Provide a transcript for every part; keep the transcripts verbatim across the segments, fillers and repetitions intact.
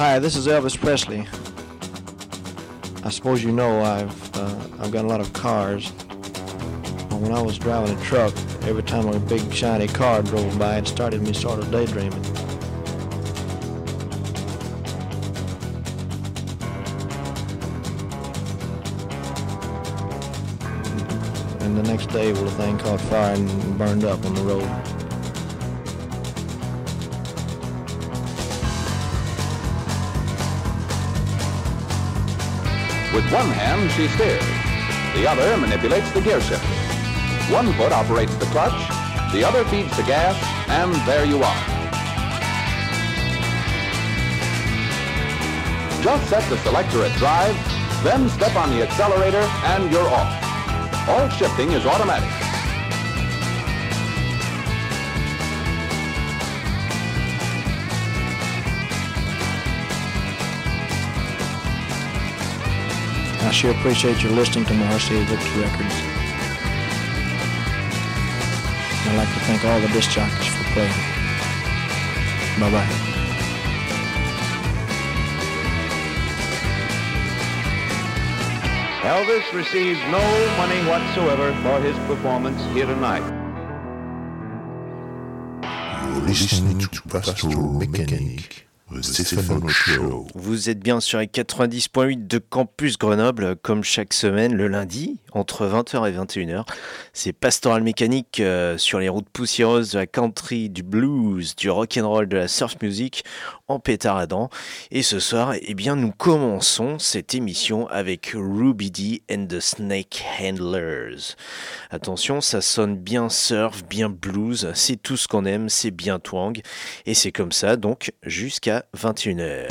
Hi, this is Elvis Presley. I suppose you know I've uh, I've got a lot of cars. When I was driving a truck, every time a big shiny car drove by, it started me sort of daydreaming. And the next day, well, the thing caught fire and burned up on the road. With one hand, she steers. The other manipulates the gear shifter. One foot operates the clutch, the other feeds the gas, and there you are. Just set the selector at drive, then step on the accelerator, and you're off. All shifting is automatic. I sure appreciate your listening to Marcia Victor Records. I'd like to thank all the disc jockeys for playing. Bye-bye. Elvis received no money whatsoever for his performance here tonight. You're listening to Pastoral Mechanic. Vous êtes bien sur les quatre-vingt-dix point huit de Campus Grenoble, comme chaque semaine, le lundi, entre vingt heures et vingt et une heures. C'est Pastoral Mécanique euh, sur les routes poussiéreuses de la country, du blues, du rock'n'roll, de la surf music, en pétaradant. Et ce soir, eh bien, nous commençons cette émission avec Ruby Dee and the Snake Handlers. Attention, ça sonne bien surf, bien blues, c'est tout ce qu'on aime, c'est bien twang. Et c'est comme ça, donc, jusqu'à vingt et une heures.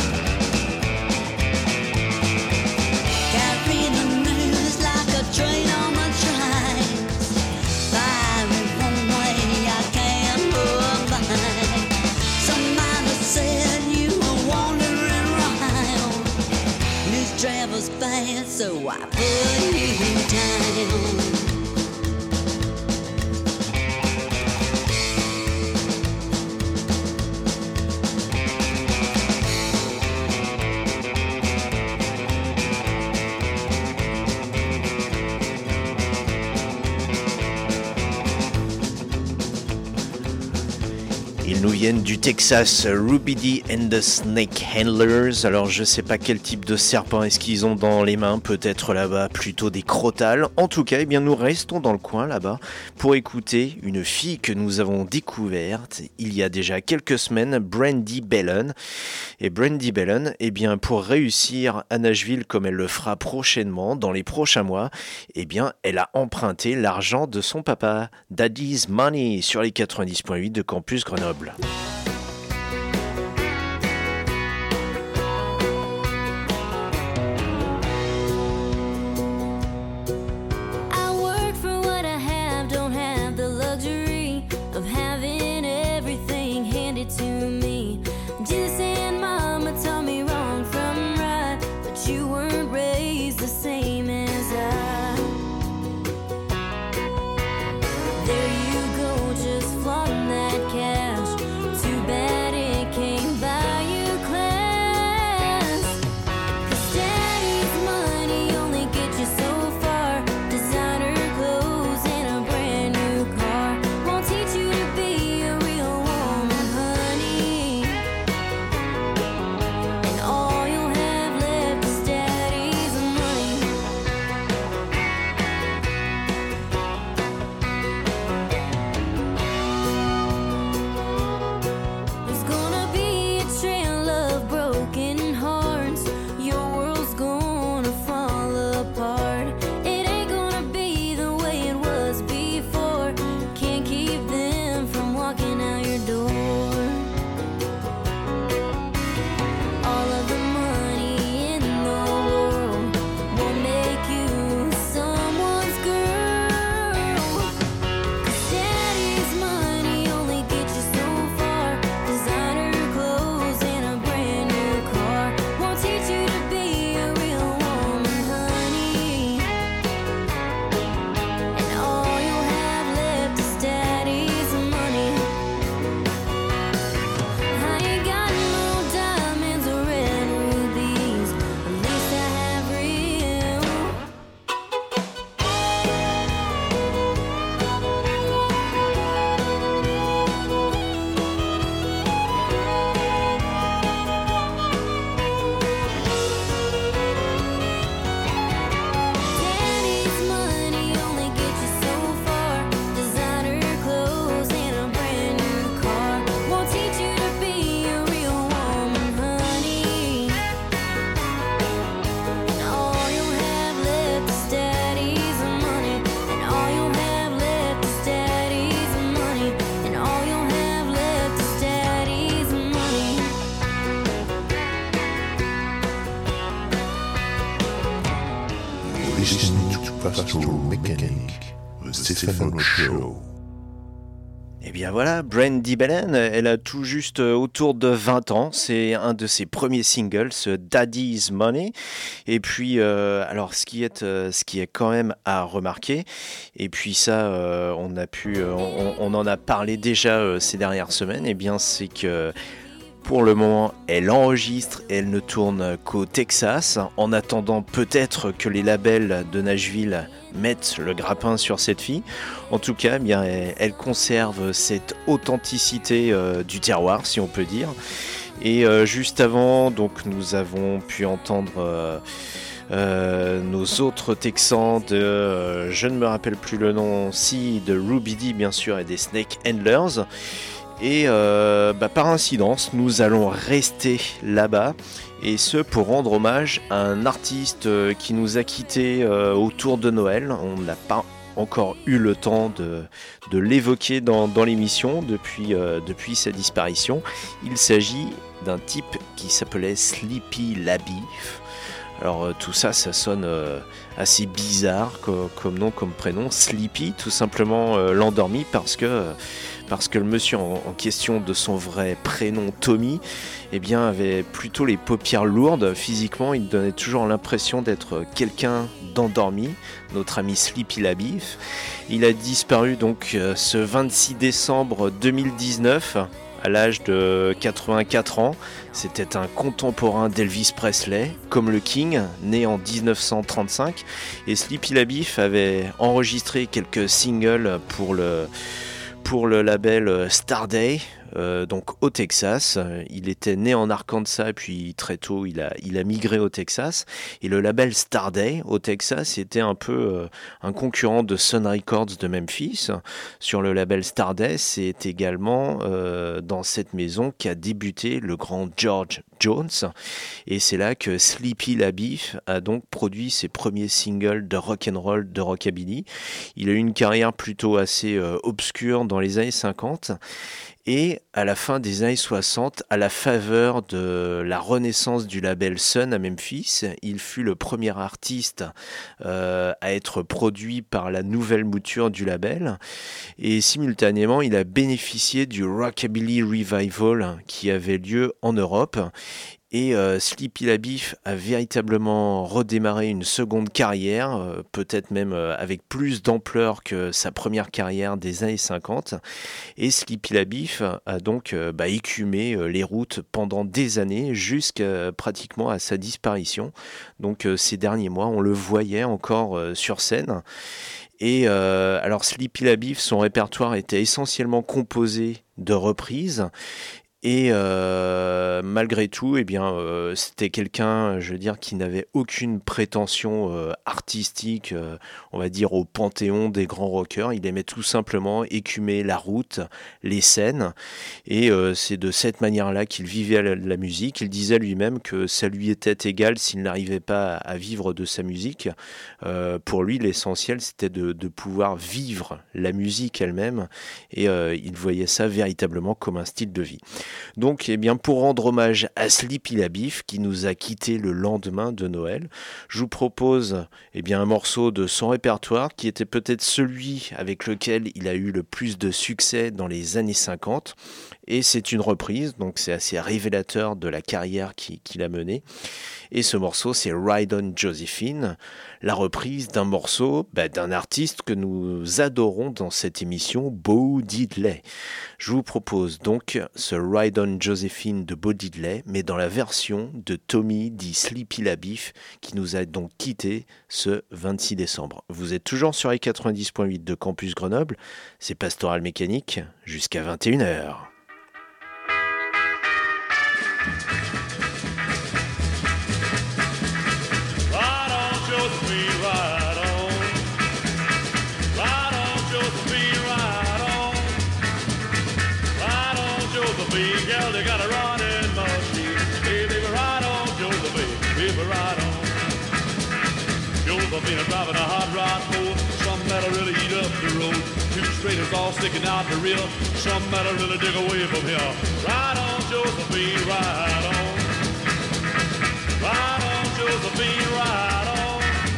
Train was bad, so I put you down. Ils nous viennent du Texas, Ruby Dee and the Snake Handlers. Alors je sais pas quel type de serpent est-ce qu'ils ont dans les mains, peut-être là-bas plutôt des crotales. En tout cas, eh bien nous restons dans le coin là-bas pour écouter une fille que nous avons découverte il y a déjà quelques semaines, Brandi Bellon. Et Brandi Bellon, eh bien pour réussir à Nashville comme elle le fera prochainement, dans les prochains mois, eh bien elle a emprunté l'argent de son papa, Daddy's Money, sur les quatre-vingt-dix virgule huit de Campus Grenoble. Pastoral Mechanic, the Stephen Show. Et bien voilà, Brandi Bellon, elle a tout juste autour de vingt ans, c'est un de ses premiers singles, ce Daddy's Money. Et puis, euh, alors ce qui est, euh, ce qui est quand même à remarquer, et puis ça, euh, on a pu, euh, on, on en a parlé déjà euh, ces dernières semaines, et bien c'est que pour le moment, elle enregistre et elle ne tourne qu'au Texas, en attendant peut-être que les labels de Nashville mettent le grappin sur cette fille. En tout cas, eh bien, elle conserve cette authenticité euh, du terroir, si on peut dire. Et euh, juste avant, donc, nous avons pu entendre euh, euh, nos autres Texans de, euh, je ne me rappelle plus le nom, si, de Ruby Dee, bien sûr, et des Snake Handlers. Et euh, bah, par incidence, nous allons rester là-bas, et ce pour rendre hommage à un artiste qui nous a quittés euh, autour de Noël. On n'a pas encore eu le temps de, de l'évoquer dans, dans l'émission depuis, euh, depuis sa disparition. Il s'agit d'un type qui s'appelait Sleepy LaBeef. Alors euh, tout ça, ça sonne euh, assez bizarre comme, comme nom, comme prénom. Sleepy, tout simplement euh, l'endormi, parce que... Euh, parce que le monsieur en, en question, de son vrai prénom Tommy, eh bien, avait plutôt les paupières lourdes. Physiquement, il donnait toujours l'impression d'être quelqu'un d'endormi, notre ami Sleepy LaBeef. Il a disparu donc euh, ce vingt-six décembre deux mille dix-neuf, à l'âge de quatre-vingt-quatre ans. C'était un contemporain d'Elvis Presley, comme le King, né en dix-neuf cent trente-cinq. Et Sleepy LaBeef avait enregistré quelques singles pour le, pour le label Starday, euh, donc au Texas. Il était né en Arkansas, puis très tôt il a, il a migré au Texas. Et le label Starday au Texas était un peu euh, un concurrent de Sun Records de Memphis. Sur le label Starday, c'est également euh, dans cette maison qu'a débuté le grand George Jones. Et c'est là que Sleepy LaBeef a donc produit ses premiers singles de rock'n'roll, de rockabilly. Il a eu une carrière plutôt assez euh, obscure dans les années cinquante. Et à la fin des années soixante, à la faveur de la renaissance du label Sun à Memphis, il fut le premier artiste euh, à être produit par la nouvelle mouture du label. Et simultanément, il a bénéficié du Rockabilly Revival qui avait lieu en Europe. Et euh, Sleepy LaBeef a véritablement redémarré une seconde carrière, euh, peut-être même euh, avec plus d'ampleur que sa première carrière des années cinquante. Et Sleepy LaBeef a donc euh, bah, écumé euh, les routes pendant des années, jusqu'à euh, pratiquement à sa disparition. Donc euh, ces derniers mois, on le voyait encore euh, sur scène. Et euh, alors Sleepy LaBeef, son répertoire était essentiellement composé de reprises. Et euh, malgré tout, eh bien, euh, c'était quelqu'un, je veux dire, qui n'avait aucune prétention euh, artistique, euh, on va dire, au panthéon des grands rockers. Il aimait tout simplement écumer la route, les scènes. Et euh, c'est de cette manière-là qu'il vivait la, la musique. Il disait lui-même que ça lui était égal s'il n'arrivait pas à vivre de sa musique. Euh, pour lui, l'essentiel, c'était de, de pouvoir vivre la musique elle-même. Et euh, il voyait ça véritablement comme un style de vie. Donc, eh bien, pour rendre hommage à Sleepy LaBeef, qui nous a quittés le lendemain de Noël, je vous propose eh bien, un morceau de son répertoire qui était peut-être celui avec lequel il a eu le plus de succès dans les années cinquante. Et c'est une reprise, donc c'est assez révélateur de la carrière qui, qu'il a menée. Et ce morceau, c'est Ride On Josephine, la reprise d'un morceau bah, d'un artiste que nous adorons dans cette émission, Bo Diddley. Je vous propose donc ce Ride On Josephine de Bo Diddley, mais dans la version de Tommy dit Sleepy LaBeef, qui nous a donc quittés ce vingt-six décembre. Vous êtes toujours sur les quatre-vingt-dix point huit de Campus Grenoble, c'est Pastoral Mécanique, jusqu'à vingt et une heures. Josephine driving a hot rod full, something that'll really eat up the road. Two straighters all sticking out the rear, something that'll really dig away from here. Ride on, Josephine, ride on. Ride on, Josephine, ride on.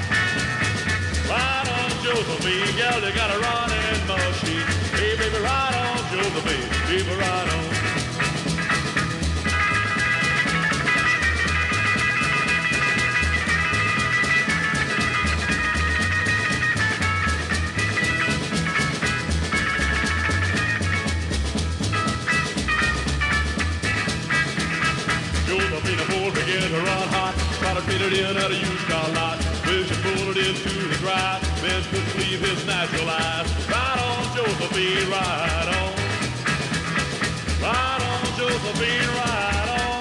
Ride on, Josephine, girl, you got a running machine. Hey, baby, ride on, Josephine, baby, ride on. Begin to run hot, try to fit it in at a used car lot. Wish you pulled it into the drive, then could leave his natural eyes. Ride on, Josephine, ride on. Ride on, Josephine, ride on.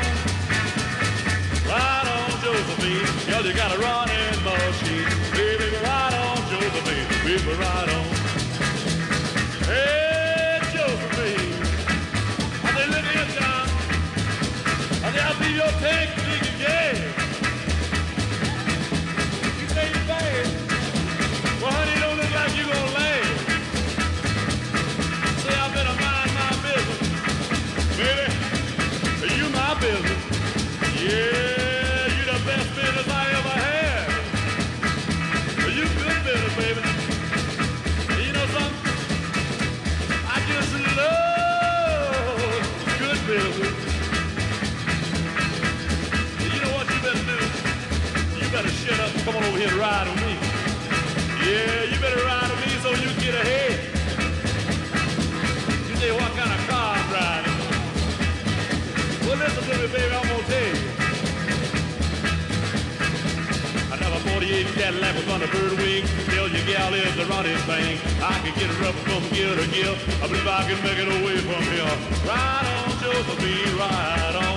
Ride on, Josephine, girl, you got a running machine. Hey, baby, ride on, Josephine, baby, ride on. Hey, Josephine, I say, look here, John. I say, I'll be your tank. Yeah. You say you're bad. Well, honey, don't look like you gonna last. Say I better mind my business. Baby, you my business. Yeah, you the best business I ever had. You good business, baby. And you know something? I just love come on over here and ride with me. Yeah, you better ride with me so you get ahead. You say, what kind of car I'm driving? Well, listen to me, baby, I'm gonna tell you. I never forty-eight Cadillac was on the bird wing. Tell your gal is the running thing. I can get it rough from gear to gear. I believe I can make it away from here. Ride on, Josephine, ride on.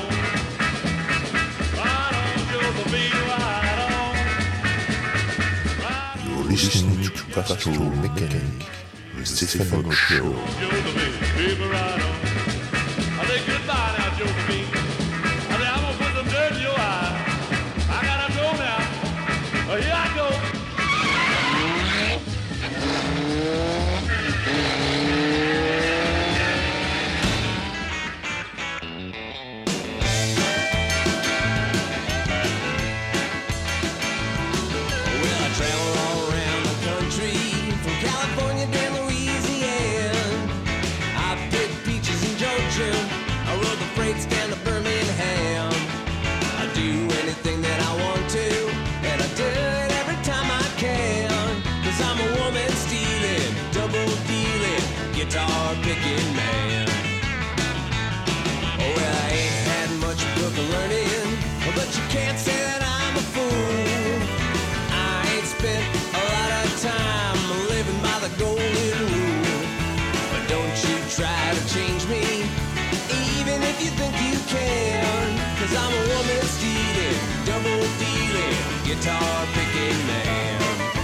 Ride on, Josephine, ride on. Ride on. You're listening to Pastoral Mechanic, the Stefano Show. Josephine, baby, ride on. I say goodbye now, Josephine. I say I'm gonna put some dirt in your eye. I gotta go now. Well, here I go. Well, I travel all around the country, from California to Louisiana. I picked peaches in Georgia. I rode the freight stand to Birmingham. I do anything that I want to, and I do it every time I can. Cause I'm a woman stealing, double dealing, guitar picking man. Oh, well, I ain't had much book of learning, but you can't say that I'm a fool. I ain't spent a lot of time living by the golden rule. But don't you try to change me, even if you think you can. Cause I'm a woman stealing, double dealing, guitar picking man.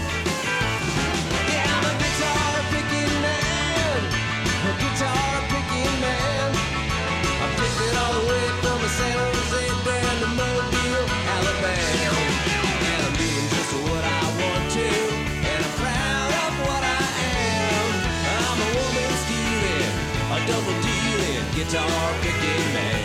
Yeah, I'm a guitar picking man, a guitar picking man. I picked it all the way from San Jose down to Mobile, Alabama. And I'm doing just what I want to, and I'm proud of what I am. I'm a woman stealing, a double dealing, guitar picking man.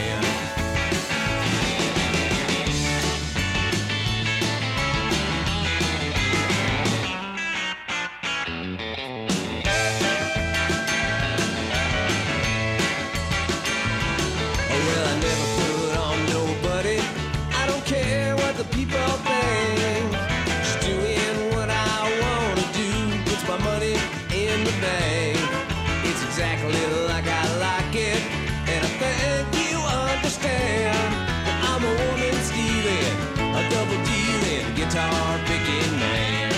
Oh, well, I never put on nobody. I don't care what the people think. Just doing what I want to do. Puts my money in the bank. It's exactly like I like it, and I think you understand that I'm a woman stealing, a double dealing, guitar picking man.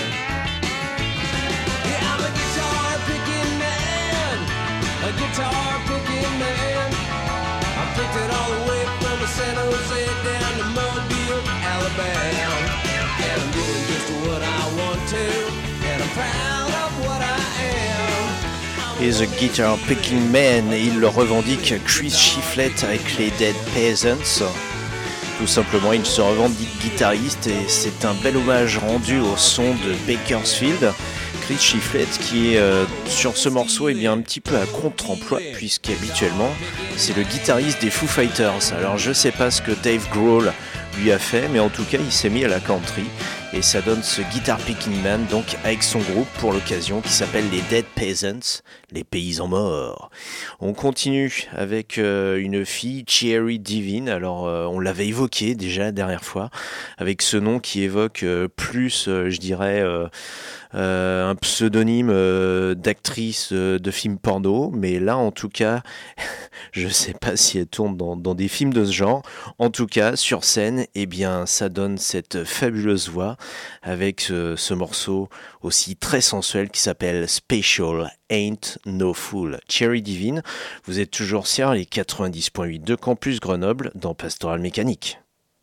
Yeah, I'm a guitar picking man, a guitar picking man. I picked it all the way from San Jose down to Mobile, Alabama. And I'm doing just what I want to, and I'm proud of what I am. Et The Guitar Picking Man, et il le revendique Chris Shiflett avec les Dead Peasants. Tout simplement, il se revendique guitariste et c'est un bel hommage rendu au son de Bakersfield. Chris Shiflett qui est euh, sur ce morceau est bien un petit peu à contre-emploi puisqu'habituellement c'est le guitariste des Foo Fighters. Alors je sais pas ce que Dave Grohl lui a fait, mais en tout cas il s'est mis à la country et ça donne ce Guitar Picking Man donc avec son groupe pour l'occasion qui s'appelle les Dead Peasants, les paysans morts. On continue avec euh, une fille, Cherry Divine. Alors euh, on l'avait évoqué déjà la dernière fois avec ce nom qui évoque euh, plus euh, je dirais euh, Euh, un pseudonyme euh, d'actrice euh, de films porno, mais là en tout cas je sais pas si elle tourne dans, dans des films de ce genre. En tout cas sur scène, eh bien ça donne cette fabuleuse voix avec ce, ce morceau aussi très sensuel qui s'appelle Special Ain't No Fool. Cherry Divine, vous êtes toujours sur les quatre-vingt-dix point huit de Campus Grenoble dans Pastoral Mécanique.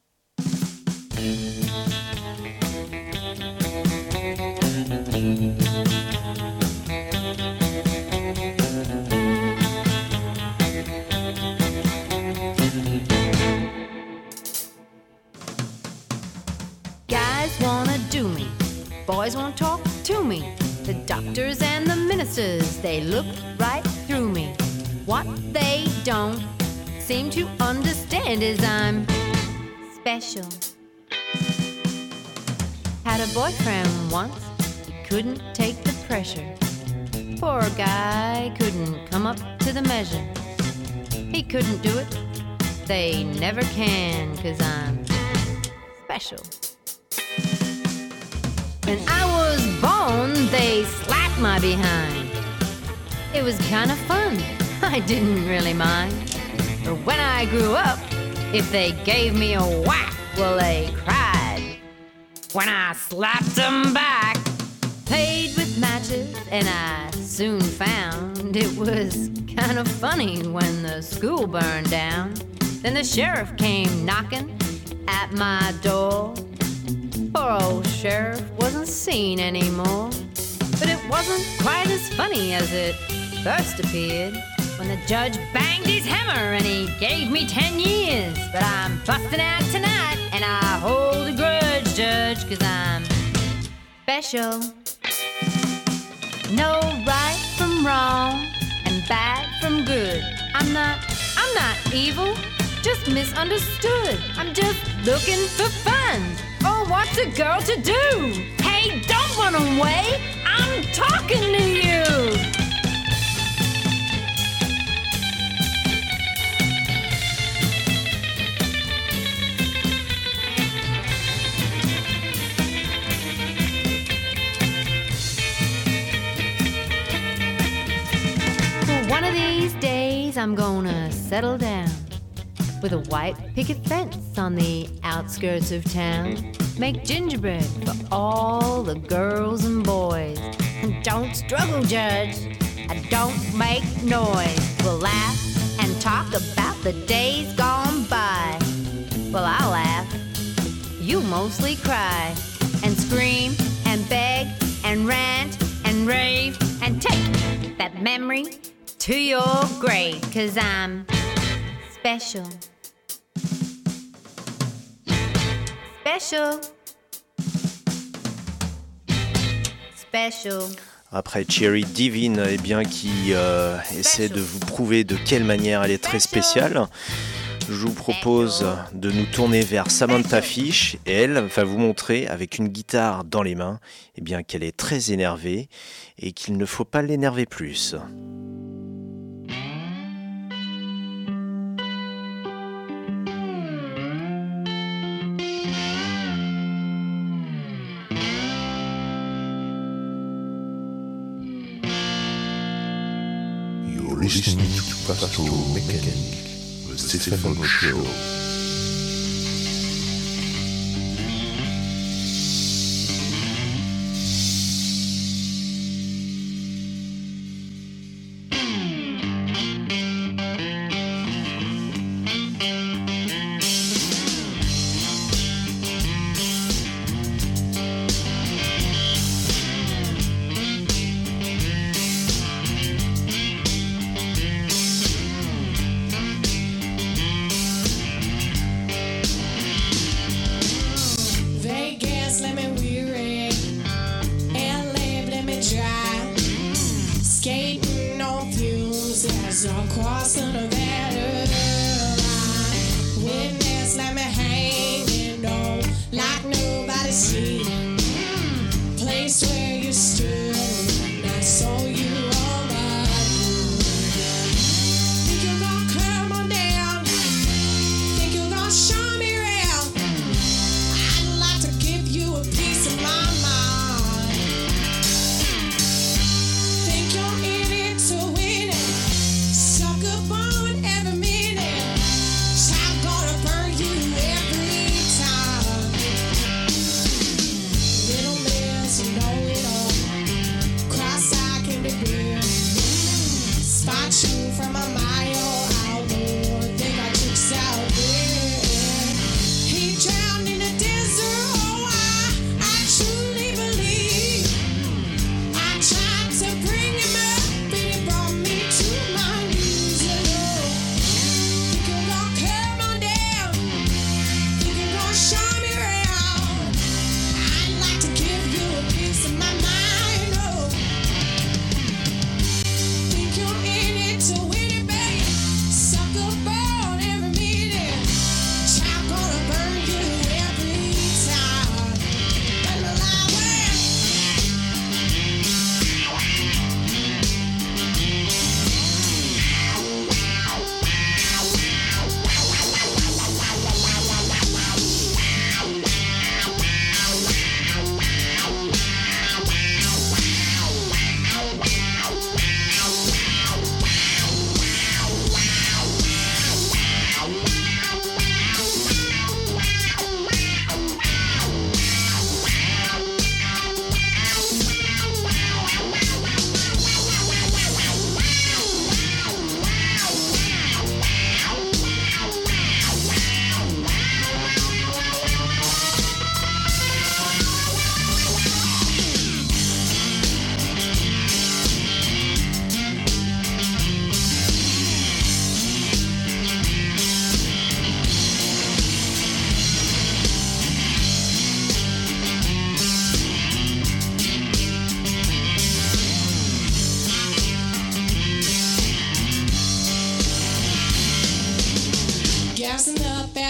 Guys wanna do me, boys won't talk to me. The doctors and the ministers, they look right through me. What they don't seem to understand is I'm special. Had a boyfriend once, he couldn't take the pressure. Poor guy couldn't come up to the measure. He couldn't do it, they never can, 'cause I'm special. When I was born, they slapped my behind. It was kind of fun. I didn't really mind. But when I grew up, if they gave me a whack, well, they cried when I slapped them back. Played with matches, and I soon found it was kind of funny when the school burned down. Then the sheriff came knocking at my door. Poor old sheriff wasn't seen anymore. But it wasn't quite as funny as it first appeared when the judge banged his hammer and he gave me ten years. But I'm busting out tonight and I hold a grudge, Judge, 'cause I'm special. No right from wrong and bad from good. I'm not, I'm not evil, just misunderstood. I'm just looking for fun. Oh, what's a girl to do? Hey, don't run away, I'm talking to you. One of these days I'm gonna settle down with a white picket fence on the outskirts of town. Make gingerbread for all the girls and boys. And don't struggle, Judge, I don't make noise. We'll laugh and talk about the days gone by. Well, I'll laugh, you mostly cry and scream and beg and rant and rave and take that memory to your grave, 'cause I'm special. Special. Special. Après Cherry Divine, eh bien, qui euh, essaie de vous prouver de quelle manière elle est très spéciale, je vous propose de nous tourner vers Samantha Fish et elle va vous montrer avec une guitare dans les mains eh bien, qu'elle est très énervée et qu'il ne faut pas l'énerver plus. Listening to Pastoral Mechanic, the Stephen Show. Goodbye.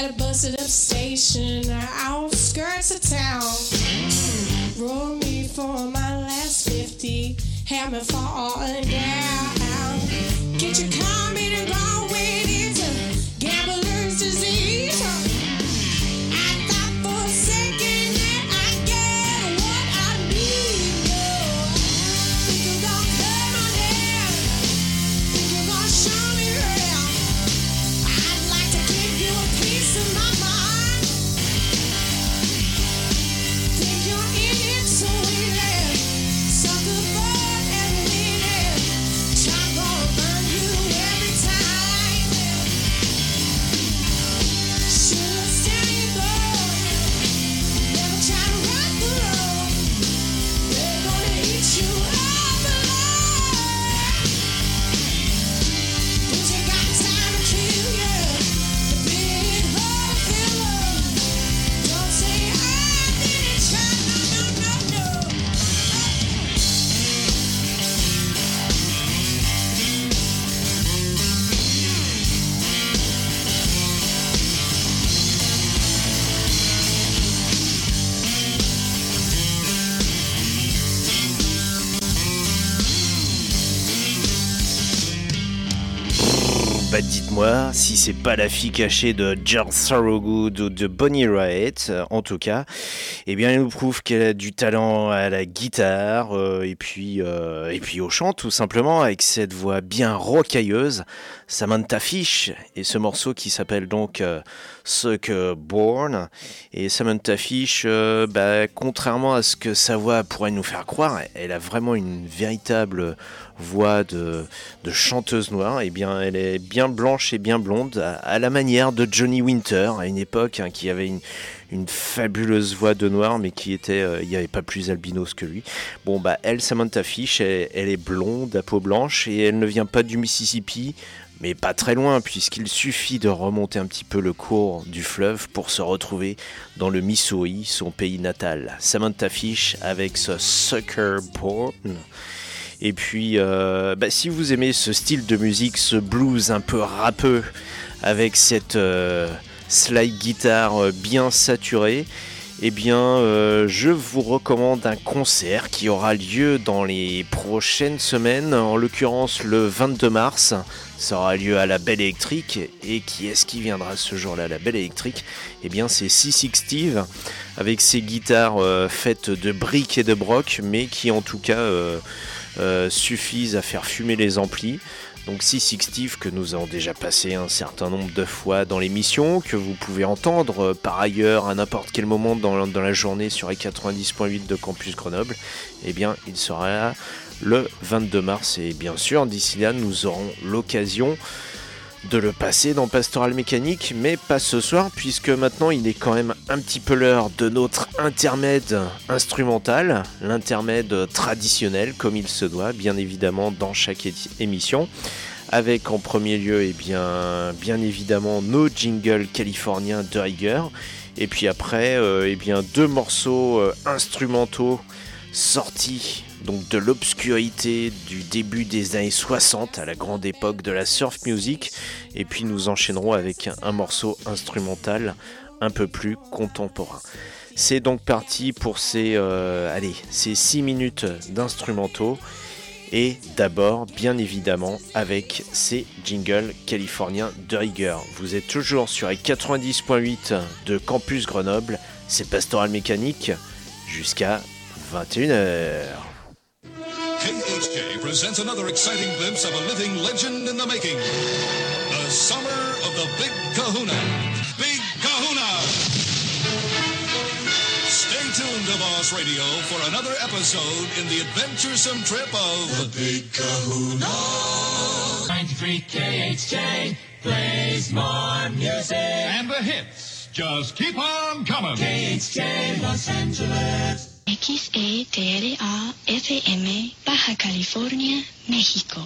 at a busted up station, outskirts of town. Roll me for my last fifty, have me falling down. Get your car meter going, it's a gambler's disease. I thought for a second that I'd get what I need. Think you're gonna cut my down, think you're gonna show me around. I'd like to give you a piece of my mind. Think you're in it so easy, sucker bug and leaning. Try gonna burn you every time. Should've stayed low, never try to rock the road. They're gonna eat you up alive. But you got time to kill you, the big hole filler. Don't say I didn't try, no, no, no, no. Bah dites-moi si c'est pas la fille cachée de George Thorogood ou de Bonnie Raitt, euh, en tout cas, eh bien elle nous prouve qu'elle a du talent à la guitare euh, et puis euh, et puis au chant tout simplement avec cette voix bien rocailleuse, Samantha Fish et ce morceau qui s'appelle donc euh, Sucker Born. Et Samantha Fish, euh, bah, contrairement à ce que sa voix pourrait nous faire croire, elle a vraiment une véritable voix de, de chanteuse noire. Et bien elle est bien blanche et bien blonde à, à la manière de Johnny Winter à une époque, hein, qui avait une, une fabuleuse voix de noir mais qui était, euh, il n'y avait pas plus albinos que lui. Bon bah elle, Samantha Fish, elle, elle est blonde à peau blanche et elle ne vient pas du Mississippi, mais pas très loin, puisqu'il suffit de remonter un petit peu le cours du fleuve pour se retrouver dans le Missouri, son pays natal. Samantha Fish avec ce Sucker Born. Et puis, euh, bah, si vous aimez ce style de musique, ce blues un peu rappeux, avec cette euh, slide guitare bien saturée, eh bien, euh, je vous recommande un concert qui aura lieu dans les prochaines semaines, en l'occurrence le vingt-deux mars. Ça aura lieu à la Belle Électrique. Et qui est-ce qui viendra ce jour-là à la Belle Électrique ? Eh bien, c'est Sissy Steve, avec ses guitares euh, faites de briques et de broc, mais qui en tout cas euh, euh, suffisent à faire fumer les amplis. Donc Sissy Steve, que nous avons déjà passé un certain nombre de fois dans l'émission, que vous pouvez entendre euh, par ailleurs à n'importe quel moment dans, dans la journée sur les quatre-vingt-dix point huit de Campus Grenoble, eh bien il sera là le vingt-deux mars. Et bien sûr, d'ici là, nous aurons l'occasion de le passer dans Pastoral Mécanique, mais pas ce soir, puisque maintenant il est quand même un petit peu l'heure de notre intermède instrumental, l'intermède traditionnel, comme il se doit, bien évidemment, dans chaque é- émission, avec en premier lieu, eh bien, bien évidemment, nos jingles californiens de rigueur, et puis après, euh, eh bien, deux morceaux euh, instrumentaux sortis donc de l'obscurité du début des années soixante, à la grande époque de la surf music, et puis nous enchaînerons avec un, un morceau instrumental un peu plus contemporain. C'est donc parti pour ces, euh, allez, ces six minutes d'instrumentaux, et d'abord, bien évidemment, avec ces jingles californiens de rigueur. Vous êtes toujours sur les quatre-vingt-dix point huit de Campus Grenoble, c'est Pastoral Mécanique, jusqu'à vingt et une heures. K H J presents another exciting glimpse of a living legend in the making. The summer of the Big Kahuna. Big Kahuna! Stay tuned to Boss Radio for another episode in the adventuresome trip of the Big Kahuna. ninety-three K H J plays more music. And the hits just keep on coming. K H J Los Angeles. X E T L A F M, Baja California, México.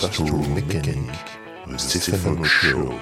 Mécanique, le Stephen Show.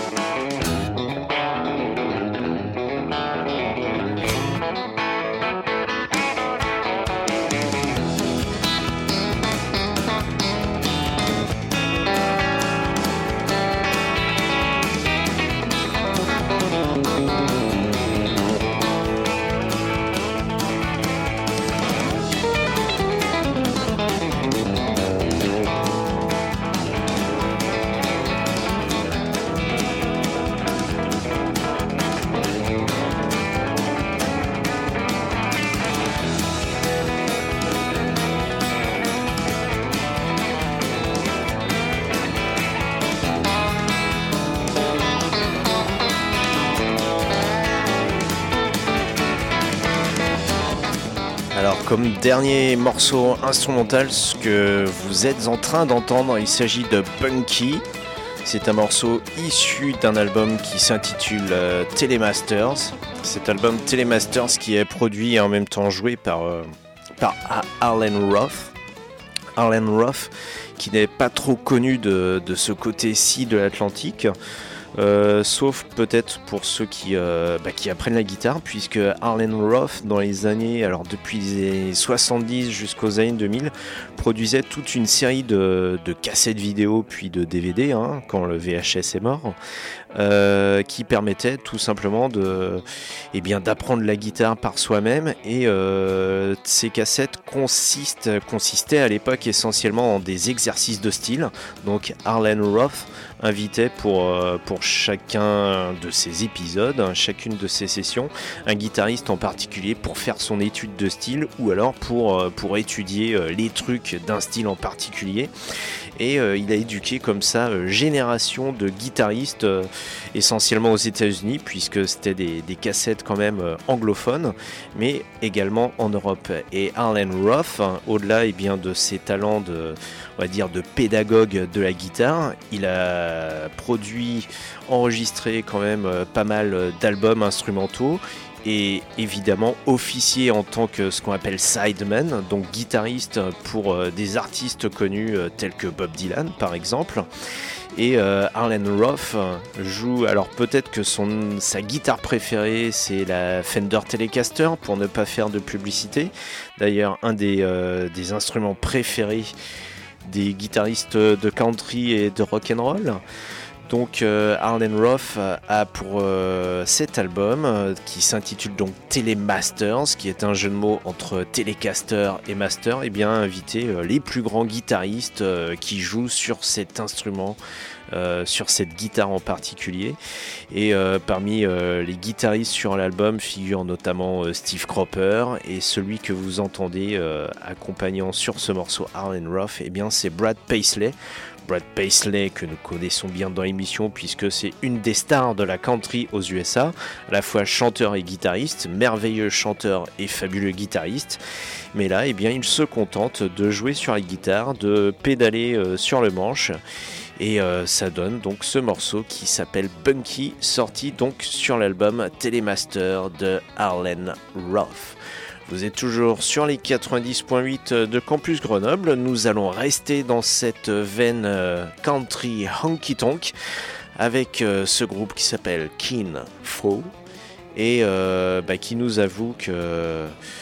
Comme dernier morceau instrumental, ce que vous êtes en train d'entendre, il s'agit de Bunky. C'est un morceau issu d'un album qui s'intitule euh, Telemasters. Cet album Telemasters qui est produit et en même temps joué par, euh, par Arlen Roth. Arlen Roth qui n'est pas trop connu de, de ce côté-ci de l'Atlantique. Euh, sauf peut-être pour ceux qui, euh, bah, qui apprennent la guitare, puisque Arlen Roth, dans les années, alors depuis les années soixante-dix jusqu'aux années deux mille, produisait toute une série de, de cassettes vidéo puis de D V D, hein, quand le V H S est mort, euh, qui permettaient tout simplement de, eh bien, d'apprendre la guitare par soi-même. Et euh, ces cassettes consistent, consistaient à l'époque essentiellement en des exercices de style. Donc Arlen Roth invitait pour, euh, pour chacun de ces épisodes, hein, chacune de ces sessions, un guitariste en particulier pour faire son étude de style ou alors pour, euh, pour étudier euh, les trucs d'un style en particulier. Et euh, il a éduqué comme ça euh, génération de guitaristes, euh, essentiellement aux États-Unis, puisque c'était des, des cassettes quand même euh, anglophones, mais également en Europe. Et Arlen Roth, hein, au-delà eh bien, de ses talents de, on va dire, de pédagogue de la guitare, il a produit, enregistré quand même euh, pas mal d'albums instrumentaux. Et évidemment officier en tant que ce qu'on appelle sideman, donc guitariste pour euh, des artistes connus euh, tels que Bob Dylan par exemple. Et euh, Arlen Roth joue, alors peut-être que son, sa guitare préférée c'est la Fender Telecaster, pour ne pas faire de publicité. D'ailleurs un des, euh, des instruments préférés des guitaristes de country et de rock'n'roll. Donc euh, Arlen Roth a pour euh, cet album euh, qui s'intitule donc Telemasters, qui est un jeu de mots entre Telecaster et Master, et bien invité euh, les plus grands guitaristes euh, qui jouent sur cet instrument, euh, sur cette guitare en particulier. Et euh, parmi euh, les guitaristes sur l'album figurent notamment euh, Steve Cropper, et celui que vous entendez euh, accompagnant sur ce morceau Arlen Roth, et bien c'est Brad Paisley. Brad Paisley que nous connaissons bien dans l'émission puisque c'est une des stars de la country aux U S A, à la fois chanteur et guitariste, merveilleux chanteur et fabuleux guitariste. Mais là, eh bien, il se contente de jouer sur la guitare, de pédaler euh, sur le manche. Et euh, ça donne donc ce morceau qui s'appelle Bunky, sorti donc sur l'album Telemaster de Arlen Roth. Vous êtes toujours sur les quatre-vingt-dix point huit de Campus Grenoble. Nous allons rester dans cette veine country honky tonk avec ce groupe qui s'appelle Kin Fo et euh, bah, qui nous avoue que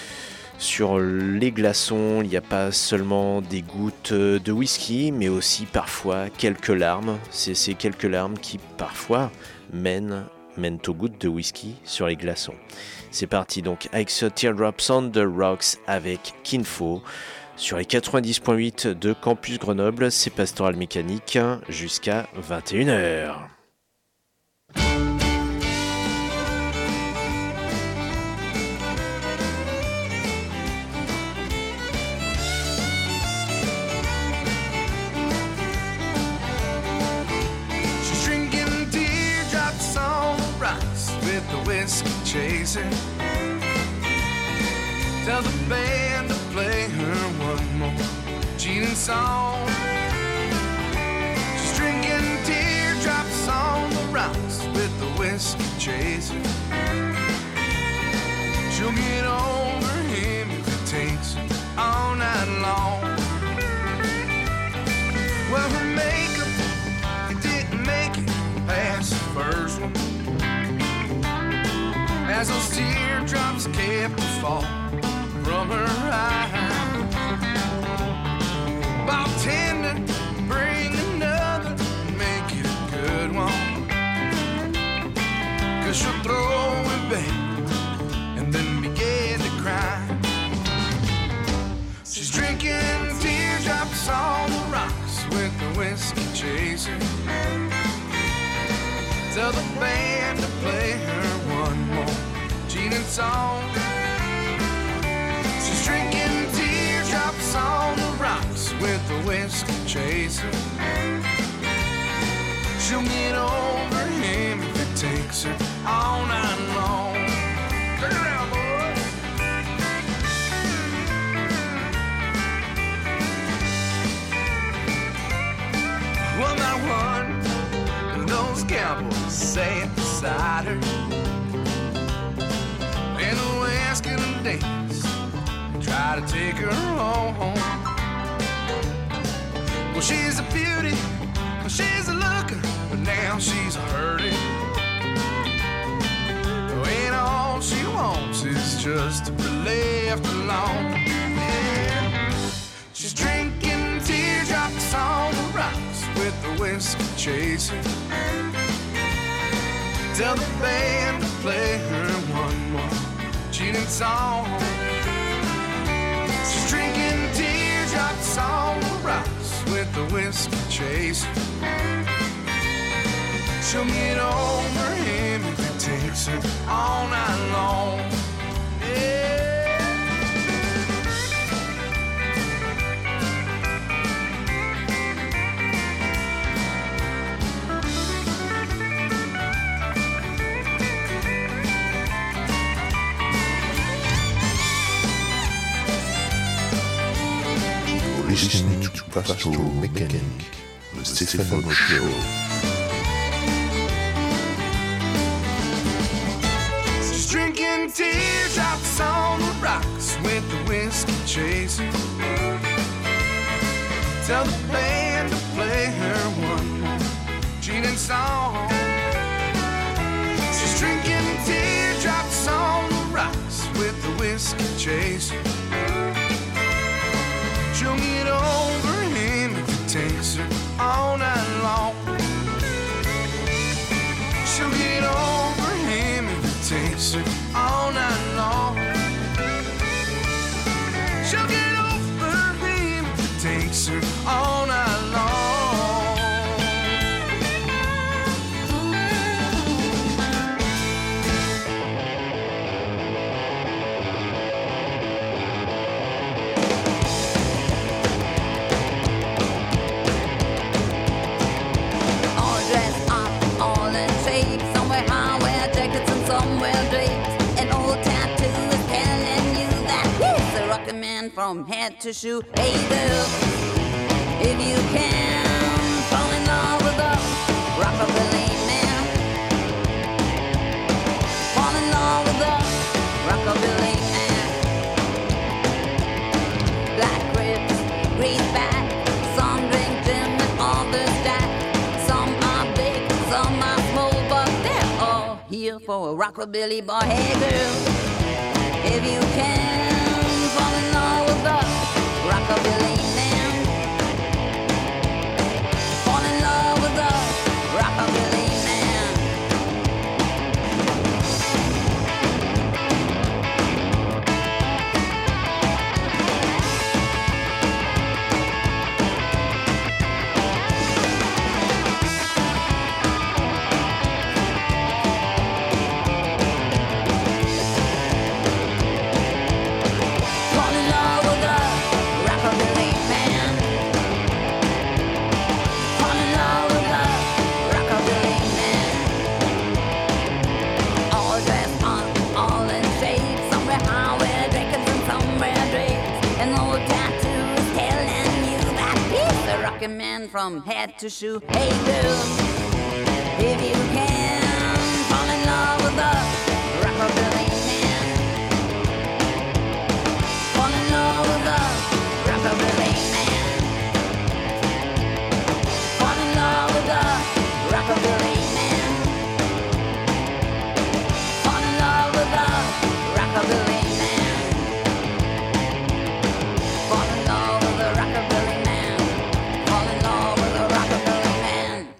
sur les glaçons, il n'y a pas seulement des gouttes de whisky, mais aussi parfois quelques larmes. C'est ces quelques larmes qui parfois mènent, mènent aux gouttes de whisky sur les glaçons. C'est parti donc avec ce Teardrops on the Rocks avec Kin Fo sur les quatre-vingt-dix point huit de Campus Grenoble. C'est Pastoral Mécanique jusqu'à vingt et une heures. Chaser. Tell the band to play her one more cheating song. She's drinking teardrops on the rocks with the whiskey chaser. She'll get over him if it takes her all night long. Well, her as those teardrops kept to fall from her eyes. Bartender, bring another, make it a good one. Cause she'll throw it back and then begin to cry. She's drinking teardrops on the rocks with the whiskey chaser. Tell the band to play her one more Gene song. She's drinking teardrops on the rocks with the whiskey chaser. She'll get over him if it takes her all night long. Turn it around, boys. One by one, those cowboys sat beside her and the West gonna dance, try to take her home. Well, she's a beauty, well, she's a looker, but now she's hurting. And all she wants is just to be left alone. Yeah. She's drinking teardrops on the rocks with the whiskey chaser. Tell the band to play her one more cheating song. She's drinking teardrops on the rocks with the whiskey chaser. She'll get over him if it takes her all night long. Yeah. Listening to Pastoral Mechanic, le Stefano Show. She's drinking teardrops on the rocks with the whiskey chaser. Tell the band to play her one more cheating song. She's drinking teardrops on the rocks with the whiskey chaser. She'll get over him if it takes her all night long. She'll get over him if it takes her all night long. She'll get over him if it takes her all night long. From head to shoe, hey girl, if you can fall in love with a rockabilly man, fall in love with a rockabilly man. Black ribs, greenback, some drink gin and others die. Some are big, some are small, but they're all here for a rockabilly boy. Hey girl, if you can fall in love with the rockabilly man, fall in love with the rockabilly man. Fall in love with the rockabilly man. Fall in love with the rockabilly man. All dressed up, all in shape. Somewhere high wear jackets and somewhere drapes. And old tattoos telling you that he's the rockin' man from head to shoe. Hey girl, if you can fall in love with the rockabilly man, fall in love with the rockabilly man, fall in love with the rockabilly man, fall in love with the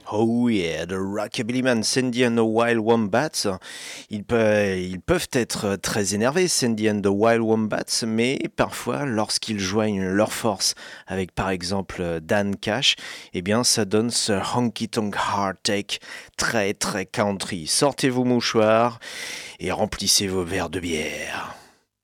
Oh yeah, the Rockabilly Man, Sandy and the Wild Wombats. Ils peuvent, ils peuvent être très énervés, Sandy and the Wild Wombats, mais parfois, lorsqu'ils joignent leurs forces avec par exemple Dan Cash, eh bien ça donne ce honky tonk hard take très très country. Sortez vos mouchoirs et remplissez vos verres de bière.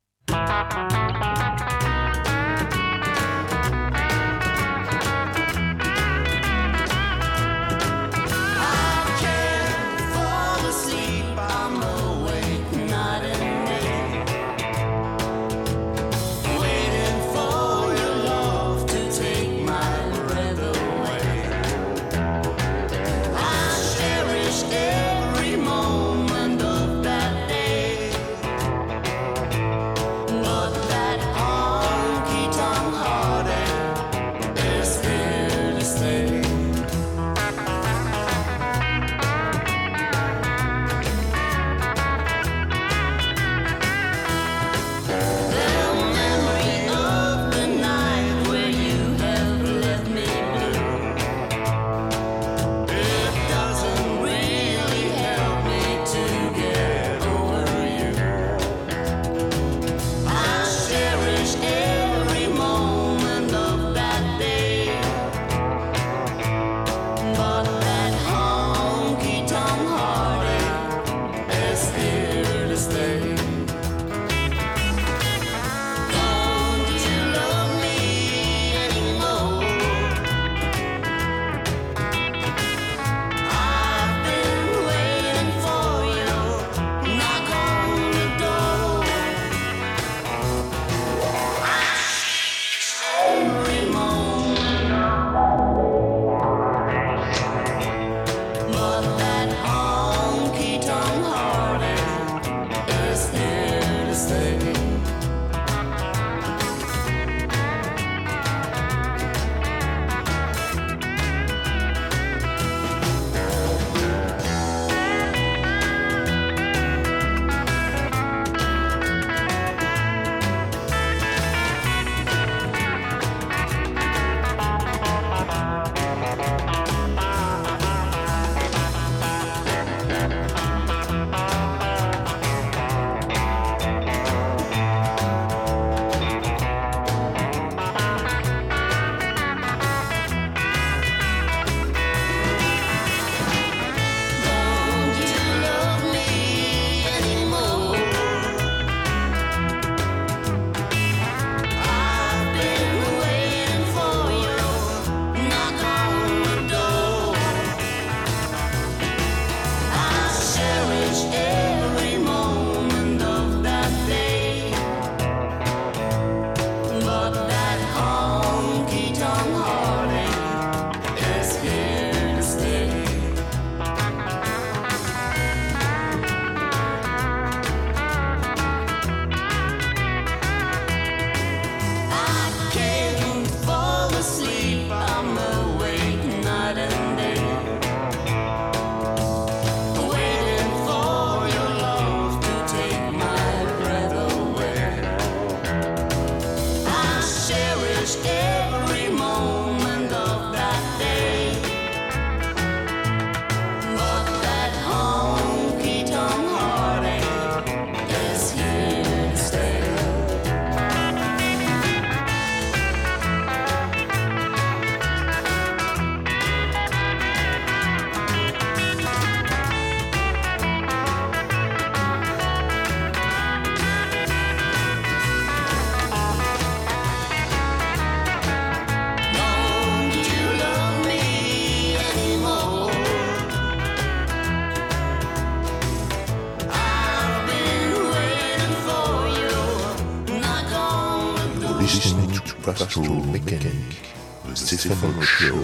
Listening to Pastoral Mechanic, the Stephen Show.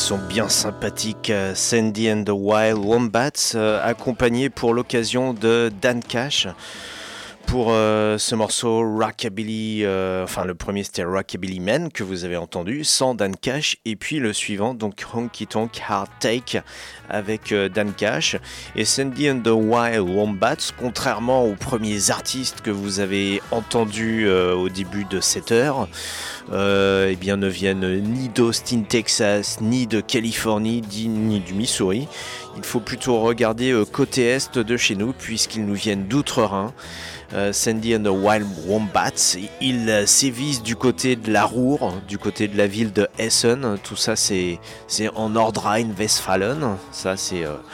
sont bien sympathiques, euh, Sandy and the Wild Wombats, euh, accompagnés pour l'occasion de Dan Cash. Pour euh, ce morceau Rockabilly, euh, enfin le premier c'était Rockabilly Man que vous avez entendu, sans Dan Cash, et puis le suivant, donc Honky Tonk Hard Take avec euh, Dan Cash. Et Sandy and the Wild Wombats, contrairement aux premiers artistes que vous avez entendus euh, au début de cette heure, euh, eh bien ne viennent ni d'Austin, Texas, ni de Californie, ni du Missouri. Il faut plutôt regarder euh, côté est de chez nous, puisqu'ils nous viennent d'outre-Rhin. Uh, Sandy and the Wild Wombats, ils euh, sévissent du côté de la Ruhr, du côté de la ville de Essen. Tout ça c'est, c'est en Nordrhein-Westfalen, ça c'est euh,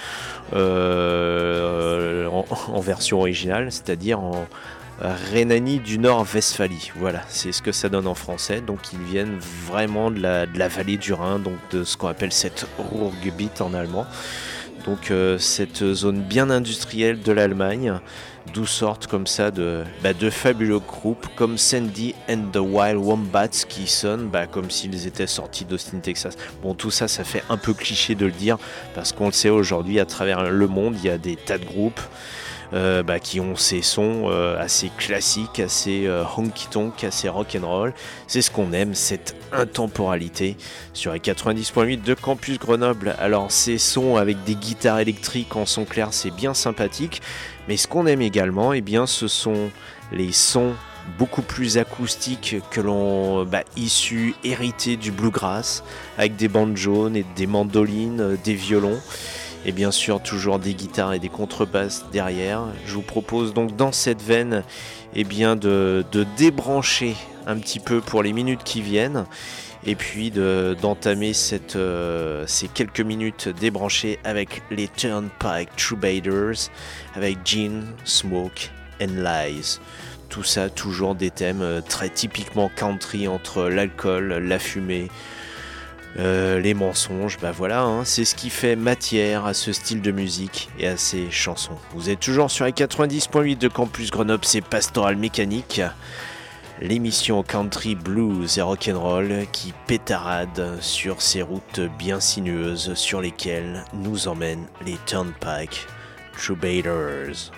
euh, en, en version originale, c'est-à-dire en Rhénanie du Nord-Westphalie. Voilà, c'est ce que ça donne en français. Donc ils viennent vraiment de la, de la vallée du Rhin, donc de ce qu'on appelle cette Ruhrgebiet en allemand. Donc euh, cette zone bien industrielle de l'Allemagne, d'où sortent comme ça de, bah, de fabuleux groupes comme Sandy and the Wild Wombats qui sonnent bah, comme s'ils étaient sortis d'Austin, Texas. Bon, tout ça, ça fait un peu cliché de le dire parce qu'on le sait aujourd'hui à travers le monde, il y a des tas de groupes Euh, bah, qui ont ces sons euh, assez classiques, assez euh, honky-tonk, assez rock'n'roll. C'est ce qu'on aime, cette intemporalité sur les quatre-vingt-dix point huit de Campus Grenoble. Alors ces sons avec des guitares électriques en son clair, c'est bien sympathique, mais ce qu'on aime également, eh bien, ce sont les sons beaucoup plus acoustiques que l'on bah, issus, hérités du bluegrass, avec des banjos et des mandolines, des violons. Et bien sûr toujours des guitares et des contrebasses derrière. Je vous propose donc dans cette veine eh bien de, de débrancher un petit peu pour les minutes qui viennent et puis de, d'entamer cette, euh, ces quelques minutes débranchées avec les Turnpike Troubadours, avec Gin, Smoke and Lies. Tout ça toujours des thèmes très typiquement country entre l'alcool, la fumée, Euh, les mensonges, bah voilà, hein, c'est ce qui fait matière à ce style de musique et à ces chansons. Vous êtes toujours sur les quatre-vingt-dix point huit de Campus Grenoble, c'est Pastoral Mécanique, l'émission country, blues et rock'n'roll qui pétarade sur ces routes bien sinueuses sur lesquelles nous emmènent les Turnpike Troubadours.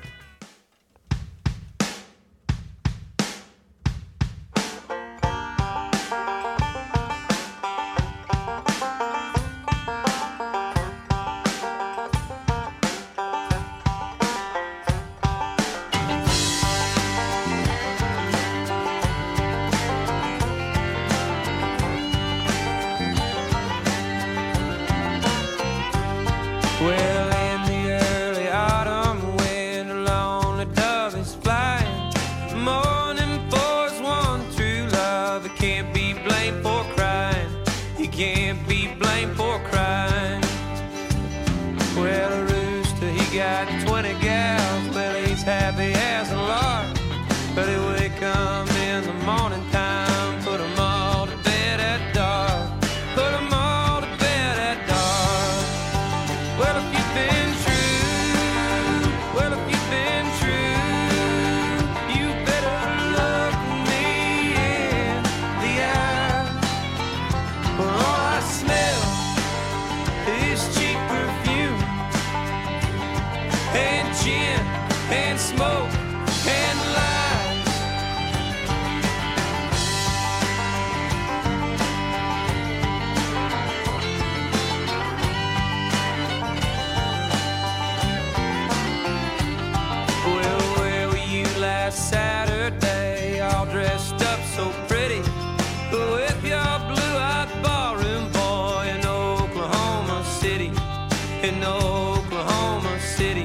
Well, in the early autumn when a lonely dove is flying, morning boys one true love. He can't be blamed for crying. He can't be blamed for crying. Well, a rooster, he got twenty gals. Well, he's happy as a lark, but he wake 'em in the morning time, put 'em all to bed at dark, put 'em all to bed at dark. Well, if you've been true, well, if you've been true, you better look me in the eye. For all I smell is cheap perfume, and gin, and smoke, and lies. Well, where were you last Saturday, all dressed up so pretty, with your blue-eyed ballroom boy in Oklahoma City, in Oklahoma City?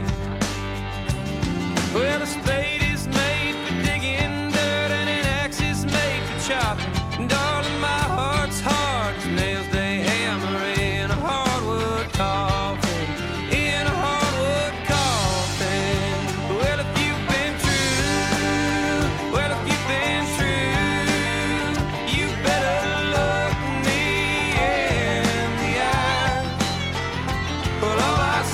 Well, a spade is made for digging dirt and an axe is made for chopping. Darling, my heart's hard as nails they hammer in a hardwood coffin, in a hardwood coffin. Well, if you've been true, well, if you've been true, you better look me in the eye. Well, all I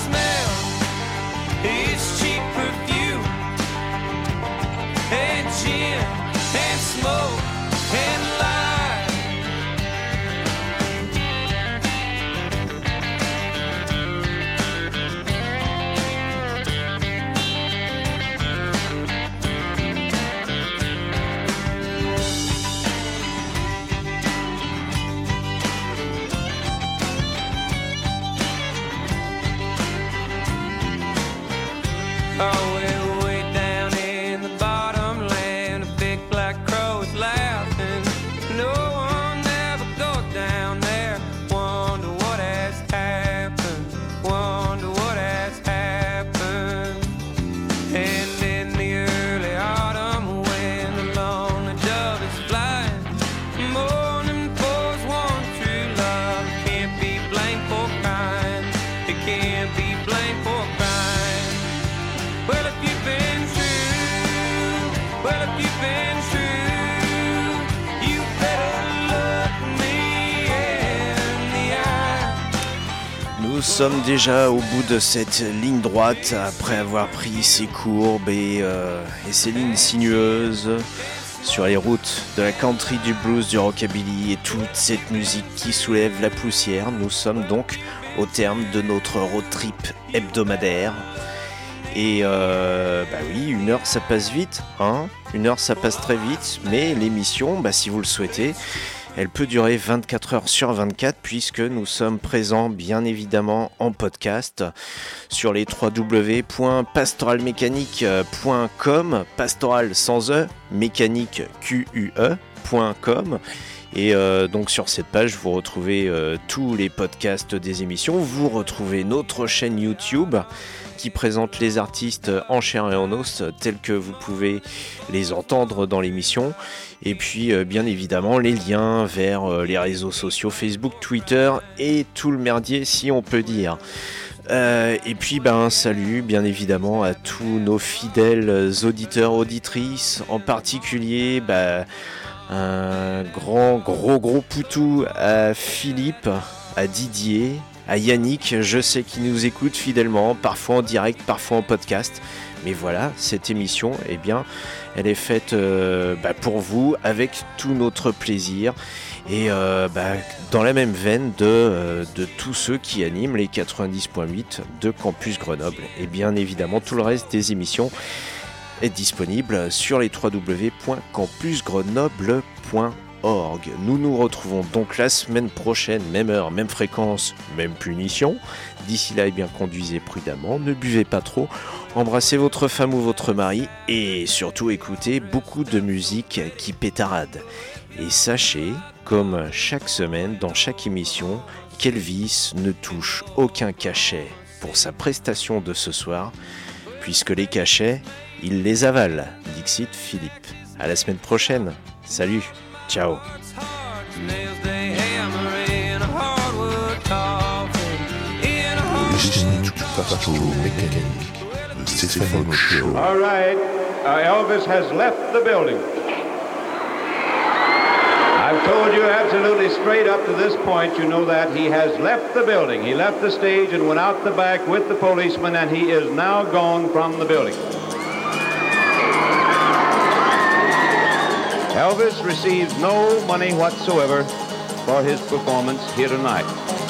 Oh, well, way down in the bottom land, a big black crow is laughing. No one ever goes down there. Wonder what has happened. Wonder what has happened. And in the early autumn, when the lonely dove is flying, mourning for his one true love, can't be blamed for crying. It can't be blamed for crying. Well, if you've been true, well, if you've been true, you better look me in the eye. Nous sommes déjà au bout de cette ligne droite après avoir pris ces courbes et, euh, et ces lignes sinueuses sur les routes de la country, du blues, du rockabilly et toute cette musique qui soulève la poussière. Nous sommes donc au terme de notre road trip hebdomadaire. Et euh, bah oui, une heure ça passe vite, hein. Une heure ça passe très vite, mais l'émission, bah, si vous le souhaitez, elle peut durer vingt-quatre heures sur vingt-quatre puisque nous sommes présents bien évidemment en podcast sur les w w w point pastoral mécanique point com, pastoral sans E, mécanique Q U E point com. Et euh, donc sur cette page, vous retrouvez euh, tous les podcasts des émissions. Vous retrouvez notre chaîne YouTube qui présente les artistes en chair et en os tels que vous pouvez les entendre dans l'émission. Et puis euh, bien évidemment les liens vers euh, les réseaux sociaux Facebook, Twitter et tout le merdier si on peut dire. Euh, et puis ben salut bien évidemment à tous nos fidèles auditeurs, auditrices, en particulier ben, un grand gros gros poutou à Philippe, à Didier, à Yannick, je sais qu'ils nous écoutent fidèlement, parfois en direct, parfois en podcast. Mais voilà, cette émission, eh bien, elle est faite euh, bah, pour vous, avec tout notre plaisir. Et euh, bah, dans la même veine de, euh, de tous ceux qui animent les quatre-vingt-dix point huit de Campus Grenoble. Et bien évidemment, tout le reste des émissions est disponible sur les w w w point campus grenoble point org. Nous nous retrouvons donc la semaine prochaine, même heure, même fréquence, même punition. D'ici là, eh bien, conduisez prudemment, ne buvez pas trop, embrassez votre femme ou votre mari et surtout écoutez beaucoup de musique qui pétarade. Et sachez, comme chaque semaine, dans chaque émission, qu'Elvis ne touche aucun cachet pour sa prestation de ce soir, puisque les cachets, il les avale. Dixit Philippe. À la semaine prochaine. Salut. Ciao. Listening to Pastoral Mechanic, the Stephen Show. All right, uh, Elvis has left the building. I've told you absolutely straight up to this point, you know that he has left the building. He left the stage and went out the back with the policeman, and he is now gone from the building. Elvis receives no money whatsoever for his performance here tonight.